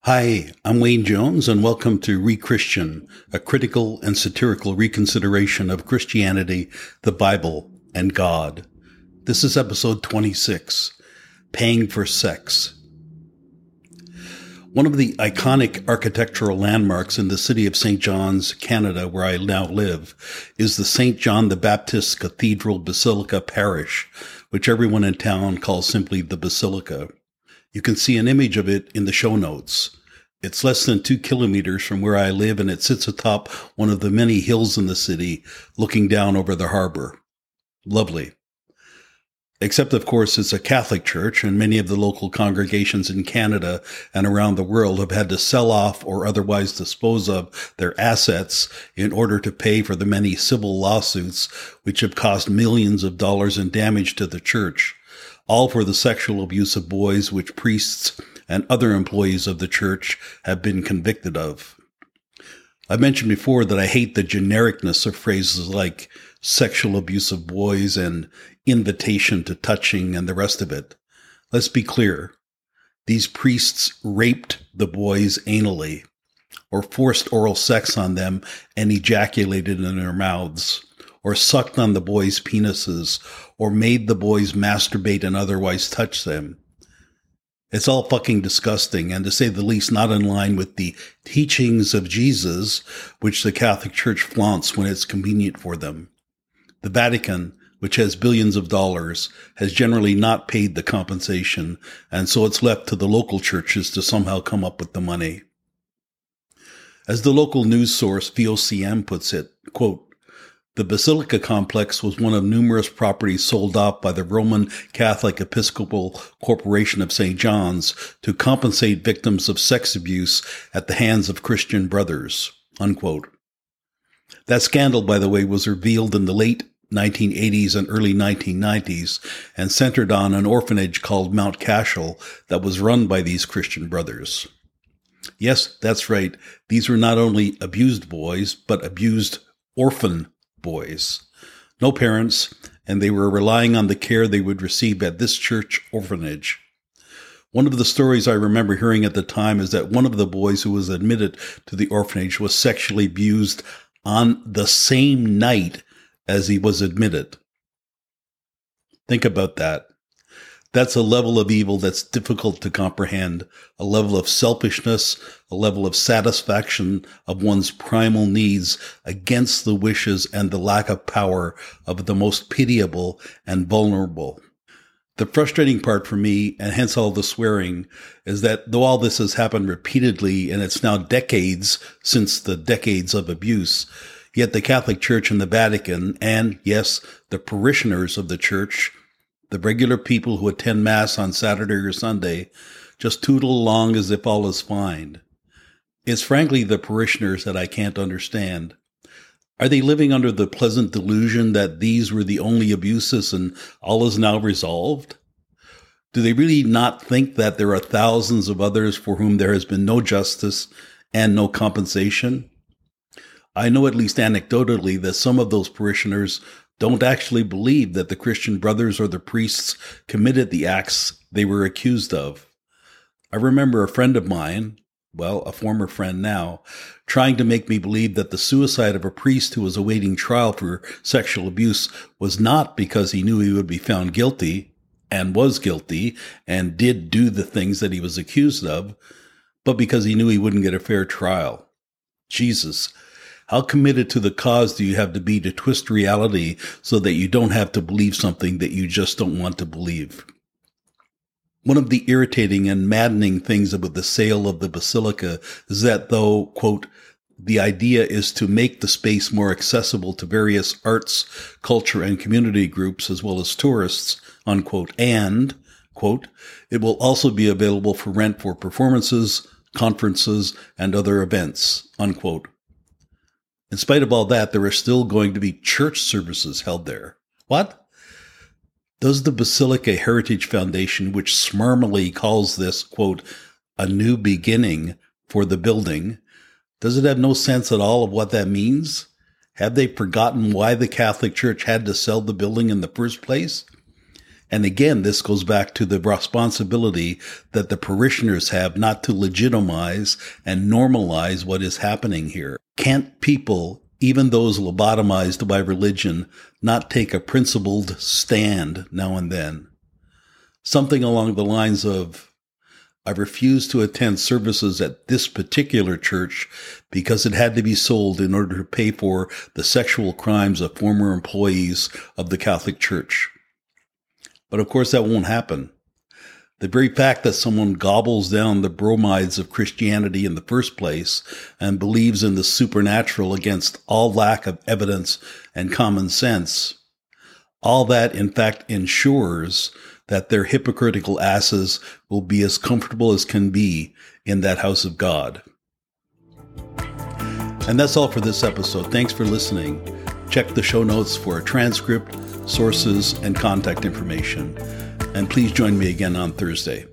Hi, I'm Wayne Jones, and welcome to Re-Christian, a critical and satirical reconsideration of Christianity, the Bible, and God. This is episode 26, Paying for Sex. One of the iconic architectural landmarks in the city of St. John's, Canada, where I now live, is the St. John the Baptist Cathedral Basilica Parish, which everyone in town calls simply the Basilica. You can see an image of it in the show notes. It's less than 2 kilometers from where I live, and it sits atop one of the many hills in the city, looking down over the harbor. Lovely. Except, of course, it's a Catholic church, and many of the local congregations in Canada and around the world have had to sell off or otherwise dispose of their assets in order to pay for the many civil lawsuits which have cost millions of dollars in damage to the church, all for the sexual abuse of boys which priests and other employees of the church have been convicted of. I mentioned before that I hate the genericness of phrases like sexual abuse of boys and invitation to touching and the rest of it. Let's be clear. These priests raped the boys anally, or forced oral sex on them and ejaculated in their mouths, or sucked on the boys' penises, or made the boys masturbate and otherwise touch them. It's all fucking disgusting, and to say the least, not in line with the teachings of Jesus, which the Catholic Church flaunts when it's convenient for them. The Vatican, which has billions of dollars, has generally not paid the compensation, and so it's left to the local churches to somehow come up with the money. As the local news source VOCM puts it, quote, the Basilica complex was one of numerous properties sold off by the Roman Catholic Episcopal Corporation of St. John's to compensate victims of sex abuse at the hands of Christian brothers, unquote. That scandal, by the way, was revealed in the late 1980s and early 1990s and centered on an orphanage called Mount Cashel that was run by these Christian brothers. Yes, that's right. These were not only abused boys, but abused orphan boys. No parents, and they were relying on the care they would receive at this church orphanage. One of the stories I remember hearing at the time is that one of the boys who was admitted to the orphanage was sexually abused on the same night as he was admitted. Think about that. That's a level of evil that's difficult to comprehend, a level of selfishness, a level of satisfaction of one's primal needs against the wishes and the lack of power of the most pitiable and vulnerable. The frustrating part for me, and hence all the swearing, is that though all this has happened repeatedly, and it's now decades since the decades of abuse, yet the Catholic Church and the Vatican, and yes, the parishioners of the church, the regular people who attend Mass on Saturday or Sunday, just tootle along as if all is fine. It's frankly the parishioners that I can't understand. Are they living under the pleasant delusion that these were the only abuses and all is now resolved? Do they really not think that there are thousands of others for whom there has been no justice and no compensation? I know at least anecdotally that some of those parishioners don't actually believe that the Christian brothers or the priests committed the acts they were accused of. I remember a friend of mine, well, a former friend now, trying to make me believe that the suicide of a priest who was awaiting trial for sexual abuse was not because he knew he would be found guilty, and was guilty, and did do the things that he was accused of, but because he knew he wouldn't get a fair trial. Jesus, how committed to the cause do you have to be to twist reality so that you don't have to believe something that you just don't want to believe? One of the irritating and maddening things about the sale of the Basilica is that though, quote, the idea is to make the space more accessible to various arts, culture, and community groups as well as tourists, unquote, and, quote, it will also be available for rent for performances, conferences, and other events, unquote. In spite of all that, there are still going to be church services held there. What? Does the Basilica Heritage Foundation, which smarmily calls this, quote, a new beginning for the building, does it have no sense at all of what that means? Have they forgotten why the Catholic Church had to sell the building in the first place? And again, this goes back to the responsibility that the parishioners have not to legitimize and normalize what is happening here. Can't people, even those lobotomized by religion, not take a principled stand now and then? Something along the lines of, I refuse to attend services at this particular church because it had to be sold in order to pay for the sexual crimes of former employees of the Catholic Church. But of course that won't happen. The very fact that someone gobbles down the bromides of Christianity in the first place and believes in the supernatural against all lack of evidence and common sense, all that in fact ensures that their hypocritical asses will be as comfortable as can be in that house of God. And that's all for this episode. Thanks for listening. Check the show notes for a transcript, sources, and contact information. And please join me again on Thursday.